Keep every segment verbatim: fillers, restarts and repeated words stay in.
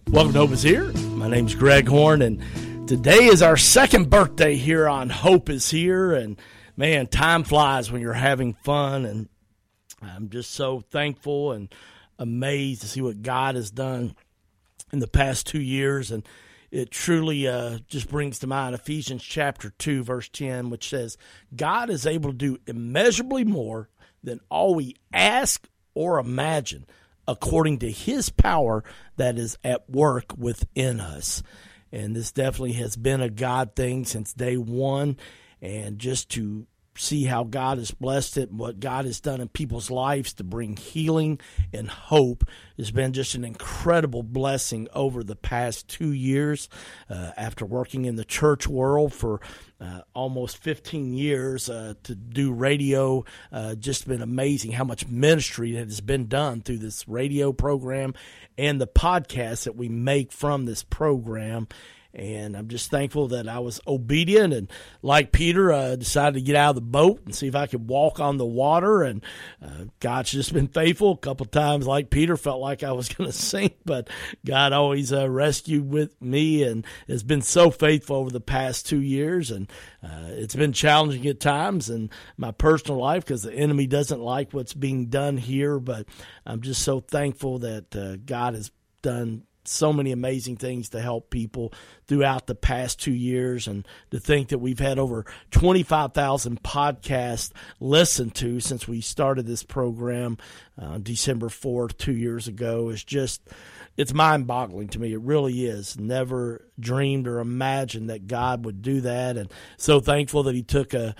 Welcome to Hope is Here. My name's Greg Horn, and today is our second birthday here on Hope is Here. And man, time flies when you're having fun, and I'm just so thankful and amazed to see what God has done in the past two years. And it truly uh, just brings to mind Ephesians chapter two, verse ten, which says, God is able to do immeasurably more than all we ask or imagine, according to his power that is at work within us. And this definitely has been a God thing since day one. And just to see how God has blessed it and what God has done in people's lives to bring healing and hope has been just an incredible blessing over the past two years. Uh, after working in the church world for uh, almost fifteen years uh, to do radio, uh, just been amazing how much ministry that has been done through this radio program and the podcast that we make from this program. And I'm just thankful that I was obedient, and like Peter, I uh, decided to get out of the boat and see if I could walk on the water. And uh, God's just been faithful. A couple of times, like Peter, felt like I was going to sink, but God always uh, rescued with me and has been so faithful over the past two years. And uh, it's been challenging at times in my personal life because the enemy doesn't like what's being done here. But I'm just so thankful that uh, God has done so many amazing things to help people throughout the past two years. And to think that we've had over twenty-five thousand podcasts listened to since we started this program uh, December fourth, two years ago is just, it's mind-boggling to me. It really is. Never dreamed or imagined that God would do that. And so thankful that he took a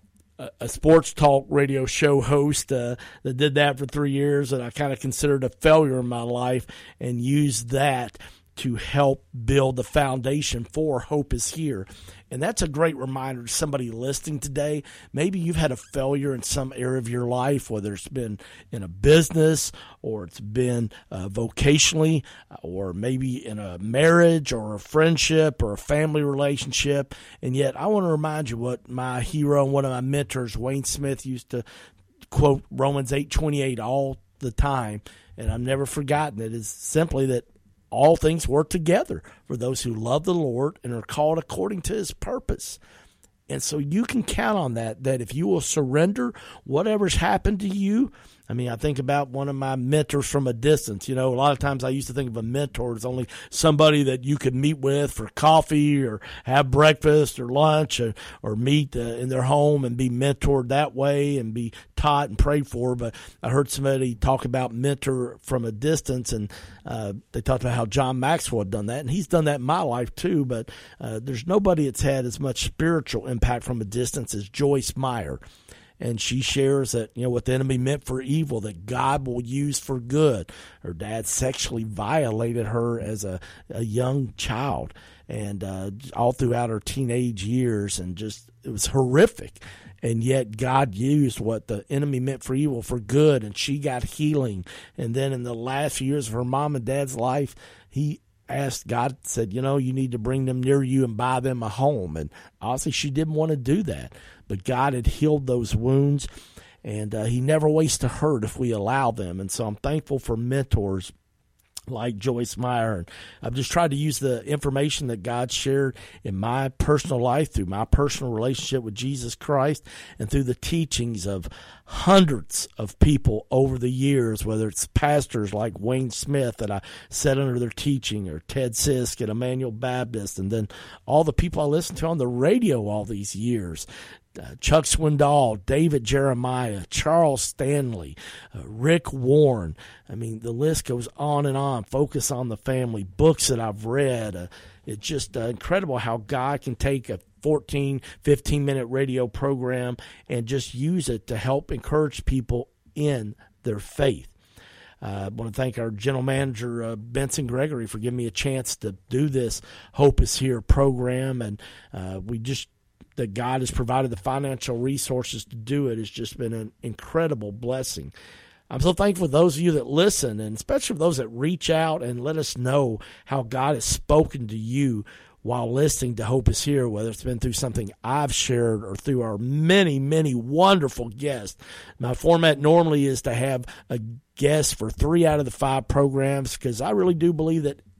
a sports talk radio show host uh, that did that for three years that I kind of considered a failure in my life, and used that to help build the foundation for Hope is Here. And that's a great reminder to somebody listening today. Maybe you've had a failure in some area of your life, whether it's been in a business or it's been uh, vocationally, or maybe in a marriage or a friendship or a family relationship. And yet I want to remind you what my hero and one of my mentors, Wayne Smith, used to quote Romans eight twenty-eight all the time. And I've never forgotten it. Is simply that all things work together for those who love the Lord and are called according to his purpose. And so you can count on that, that if you will surrender whatever's happened to you. I mean, I think about one of my mentors from a distance. You know, a lot of times I used to think of a mentor as only somebody that you could meet with for coffee or have breakfast or lunch, or, or meet uh, in their home and be mentored that way and be taught and prayed for. But I heard somebody talk about mentor from a distance, and uh, they talked about how John Maxwell had done that. And he's done that in my life too. But uh, there's nobody that's had as much spiritual impact from a distance as Joyce Meyer. And she shares that, you know, what the enemy meant for evil, that God will use for good. Her dad sexually violated her as a, a young child, and uh, all throughout her teenage years, and just, it was horrific. And yet God used what the enemy meant for evil for good, and she got healing. And then in the last few years of her mom and dad's life, he asked God, said, you know, you need to bring them near you and buy them a home. And obviously she didn't want to do that, but God had healed those wounds, and uh, he never wastes a hurt if we allow them. And so I'm thankful for mentors like Joyce Meyer. And I've just tried to use the information that God shared in my personal life through my personal relationship with Jesus Christ, and through the teachings of hundreds of people over the years, whether it's pastors like Wayne Smith that I sat under their teaching, or Ted Sisk at Emmanuel Baptist, and then all the people I listened to on the radio all these years. Uh, Chuck Swindoll, David Jeremiah, Charles Stanley, uh, Rick Warren. I mean, the list goes on and on. Focus on the Family, books that I've read. Uh, it's just uh, incredible how God can take a fourteen, fifteen-minute radio program and just use it to help encourage people in their faith. Uh, I want to thank our general manager, uh, Benson Gregory, for giving me a chance to do this Hope is Here program. And uh, we just that God has provided the financial resources to do it has just been an incredible blessing. I'm so thankful for those of you that listen, and especially for those that reach out and let us know how God has spoken to you while listening to Hope is Here, whether it's been through something I've shared or through our many, many wonderful guests. My format normally is to have a guest for three out of the five programs, because I really do believe that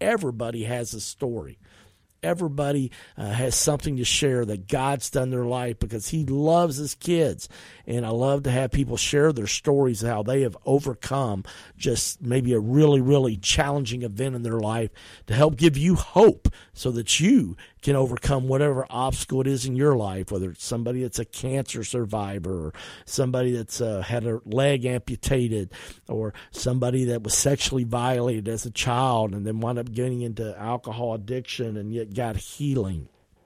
everybody has a story. Everybody uh, has something to share that God's done in their life because he loves his kids. And I love to have people share their stories of how they have overcome just maybe a really, really challenging event in their life to help give you hope so that you can overcome whatever obstacle it is in your life, whether it's somebody that's a cancer survivor or somebody that's uh, had a leg amputated or somebody that was sexually violated as a child and then wound up getting into alcohol addiction and yet got healing.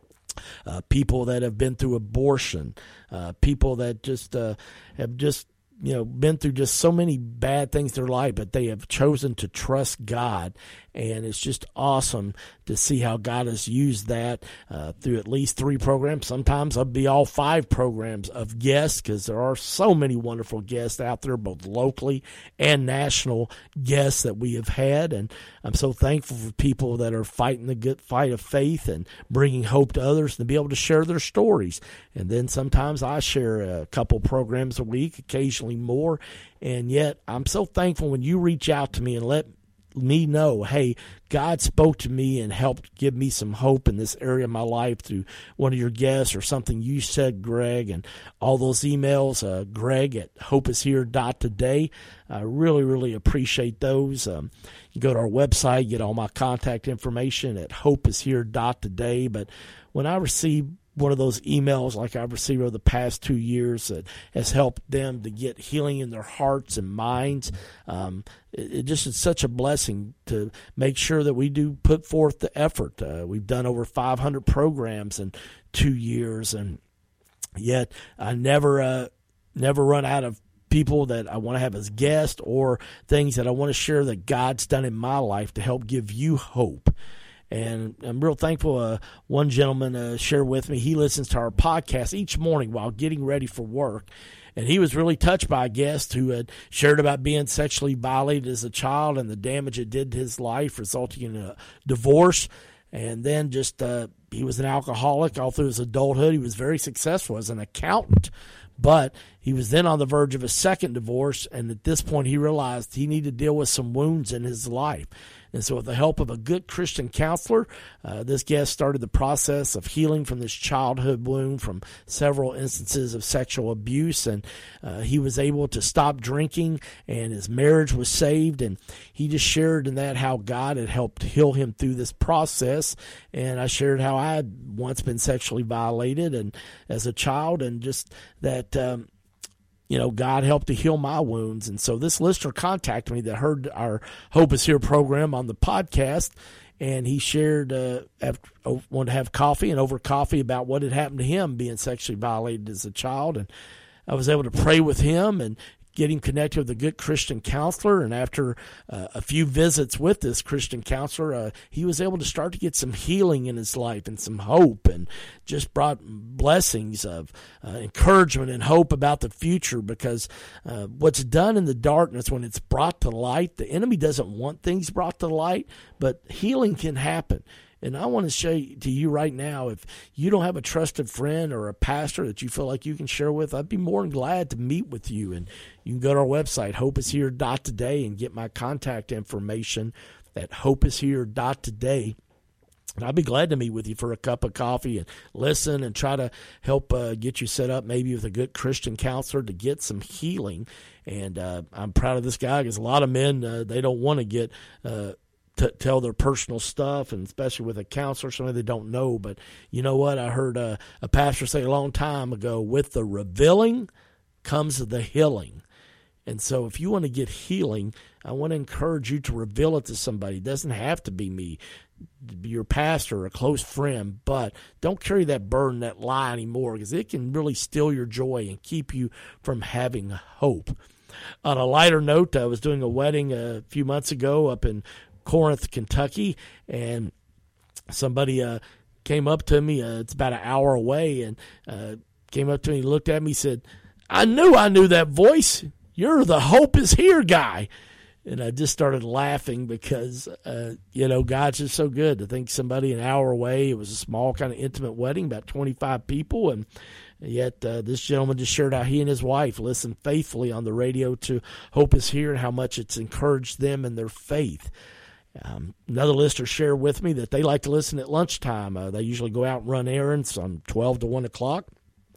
Uh, people that have been through abortion, uh, people that just uh, have just you know been through just so many bad things in their life, but they have chosen to trust God. And it's just awesome to see how God has used that uh, through at least three programs. Sometimes it'll be all five programs of guests because there are so many wonderful guests out there, both locally and national guests that we have had. And I'm so thankful for people that are fighting the good fight of faith and bringing hope to others to be able to share their stories. And then sometimes I share a couple programs a week, occasionally more. And yet I'm so thankful when you reach out to me and let me know, hey, God spoke to me and helped give me some hope in this area of my life through one of your guests or something you said, Greg, and all those emails, uh, Greg at hope is here dot today. I really, really appreciate those. Um, you go to our website, get all my contact information at hope is here dot today. But when I receive one of those emails like I've received over the past two years that has helped them to get healing in their hearts and minds. Um, it, it just is such a blessing to make sure that we do put forth the effort. Uh, we've done over five hundred programs in two years, and yet I never, uh, never run out of people that I want to have as guests or things that I want to share that God's done in my life to help give you hope. And I'm real thankful. Uh, one gentleman uh, shared with me, he listens to our podcast each morning while getting ready for work. And he was really touched by a guest who had shared about being sexually violated as a child and the damage it did to his life, resulting in a divorce. And then just uh, he was an alcoholic all through his adulthood. He was very successful as an accountant. But he was then on the verge of a second divorce, and at this point he realized he needed to deal with some wounds in his life. And so with the help of a good Christian counselor, uh, this guest started the process of healing from this childhood wound from several instances of sexual abuse. And uh, he was able to stop drinking, and his marriage was saved. And he just shared in that how God had helped heal him through this process. And I shared how I had once been sexually violated and as a child, and just that um, you know, God helped to heal my wounds. And so this listener contacted me that heard our Hope is Here program on the podcast, and he shared, uh, after, uh, wanted to have coffee and over coffee about what had happened to him being sexually violated as a child. And I was able to pray with him and get him connected with a good Christian counselor. And after uh, a few visits with this Christian counselor, uh, he was able to start to get some healing in his life and some hope, and just brought blessings of uh, encouragement and hope about the future. Because uh, what's done in the darkness, when it's brought to light, the enemy doesn't want things brought to light, but healing can happen. And I want to say to you right now, if you don't have a trusted friend or a pastor that you feel like you can share with, I'd be more than glad to meet with you. And you can go to our website, hope is here dot today, and get my contact information at hope is here dot today. And I'd be glad to meet with you for a cup of coffee and listen and try to help uh, get you set up maybe with a good Christian counselor to get some healing. And uh, I'm proud of this guy because a lot of men, uh, they don't want to get uh to tell their personal stuff, and especially with a counselor, somebody they don't know. But you know what? I heard a, a pastor say a long time ago, with the revealing comes the healing. And so if you want to get healing, I want to encourage you to reveal it to somebody. It doesn't have to be me, your pastor or a close friend, but don't carry that burden, that lie anymore, because it can really steal your joy and keep you from having hope. On a lighter note, I was doing a wedding a few months ago up in Corinth, Kentucky, and somebody uh, came up to me. Uh, it's about an hour away, and uh, came up to me, looked at me, said, "I knew I knew that voice. You're the Hope is Here guy." And I just started laughing because, uh, you know, God's just so good to think somebody an hour away. It was a small, kind of intimate wedding, about twenty-five people, and yet uh, this gentleman just shared how he and his wife listened faithfully on the radio to Hope is Here and how much it's encouraged them in their faith. Um, another listener shared with me that they like to listen at lunchtime. Uh, they usually go out and run errands from twelve to one o'clock,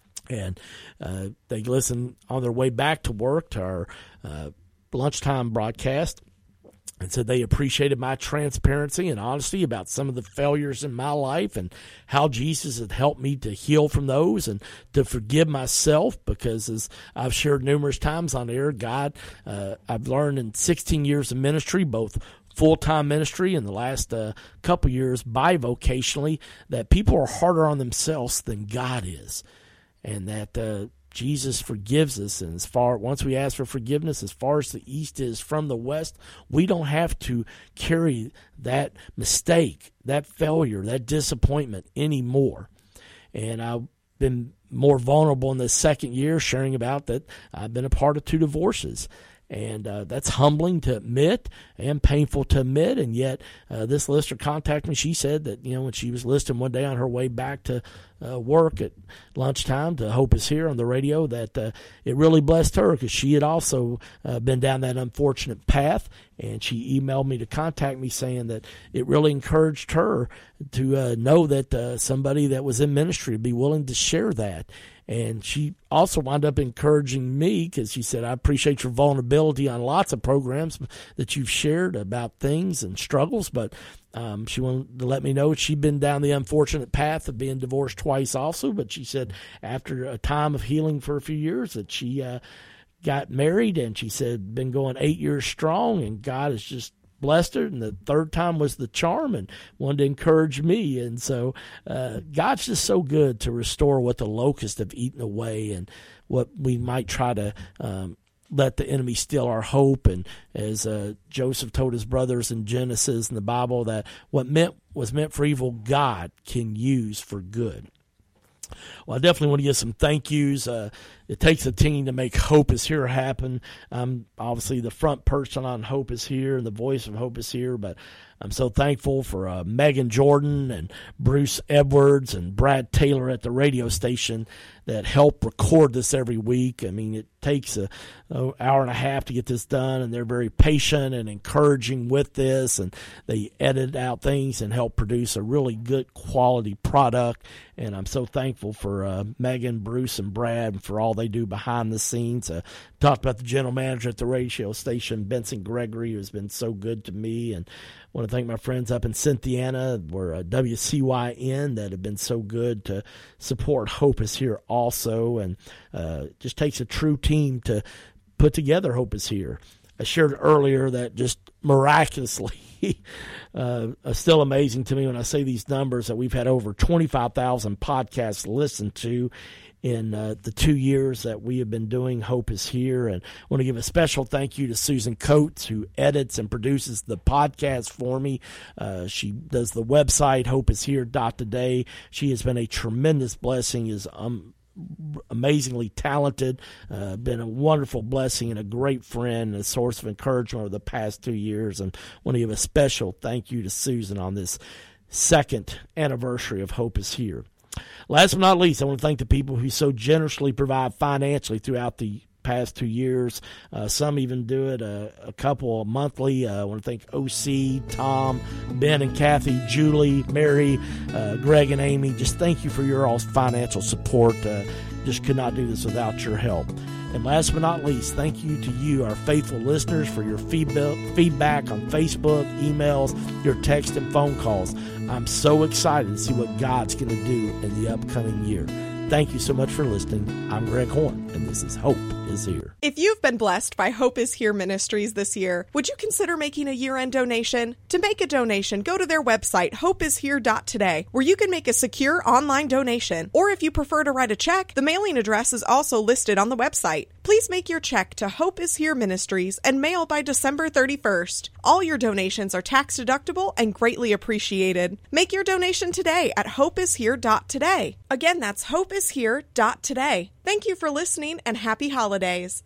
and uh, they listen on their way back to work to our uh, lunchtime broadcast. And so they appreciated my transparency and honesty about some of the failures in my life and how Jesus had helped me to heal from those and to forgive myself, because as I've shared numerous times on air, God, uh, I've learned in sixteen years of ministry, both full-time ministry and the last uh, couple years bivocationally, that people are harder on themselves than God is. And that uh, Jesus forgives us, and as far once we ask for forgiveness, as far as the east is from the west, we don't have to carry that mistake, that failure, that disappointment anymore. And I've been more vulnerable in the second year, sharing about that I've been a part of two divorces. And uh, that's humbling to admit and painful to admit. And yet uh, this listener contacted me. She said that, you know, when she was listening one day on her way back to uh, work at lunchtime to Hope Is Here on the radio, that uh, it really blessed her, because she had also uh, been down that unfortunate path. And she emailed me to contact me saying that it really encouraged her to uh, know that uh, somebody that was in ministry would be willing to share that. And she also wound up encouraging me, because she said, I appreciate your vulnerability on lots of programs that you've shared about things and struggles, but um, she wanted to let me know she'd been down the unfortunate path of being divorced twice also. But she said after a time of healing for a few years that she uh, got married, and she said been going eight years strong, and God has just blessed her, and the third time was the charm, and wanted to encourage me. And so uh, God's just so good to restore what the locusts have eaten away, and what we might try to um, let the enemy steal our hope. And as uh, Joseph told his brothers in Genesis in the Bible, that what meant was meant for evil, God can use for good. Well, I definitely want to give some thank yous. Uh, it takes a team to make Hope Is Here happen. I'm obviously the front person on Hope Is Here and the voice of Hope Is Here, but I'm so thankful for uh, Megan Jordan and Bruce Edwards and Brad Taylor at the radio station that help record this every week. I mean, it takes an hour and a half to get this done, and they're very patient and encouraging with this, and they edit out things and help produce a really good quality product. And I'm so thankful for uh, Megan, Bruce, and Brad, and for all they do behind the scenes. Uh, talked about the general manager at the radio station, Benson Gregory, who's been so good to me, and I want to thank my friends up in Cynthiana, where uh, W C Y N, that have been so good to support Hope Is Here also. And uh, it just takes a true team to put together Hope Is Here. I shared earlier that just miraculously, uh, it's still amazing to me when I say these numbers, that we've had over twenty-five thousand podcasts listened to in uh, the two years that we have been doing Hope Is Here. And I want to give a special thank you to Susan Coates, who edits and produces the podcast for me. Uh, she does the website, hope is here dot today. She has been a tremendous blessing, is um, amazingly talented, uh, been a wonderful blessing and a great friend and a source of encouragement over the past two years. And I want to give a special thank you to Susan on this second anniversary of Hope Is Here. Last but not least, I want to thank the people who so generously provide financially throughout the past two years. Uh, some even do it a, a couple monthly. Uh, I want to thank O C, Tom, Ben and Kathy, Julie, Mary, uh, Greg and Amy. Just thank you for your all's financial support. Uh, just could not do this without your help. And last but not least, thank you to you, our faithful listeners, for your feedback on Facebook, emails, your text and phone calls. I'm so excited to see what God's going to do in the upcoming year. Thank you so much for listening. I'm Greg Horn, and this is Hope Is Here. If you've been blessed by Hope Is Here Ministries this year, would you consider making a year-end donation? To make a donation, go to their website, hope is here dot today, where you can make a secure online donation. Or if you prefer to write a check, the mailing address is also listed on the website. Please make your check to Hope Is Here Ministries and mail by December thirty-first. All your donations are tax-deductible and greatly appreciated. Make your donation today at hope is here dot today. Again, that's hope is here dot today. Thank you for listening, and happy holidays.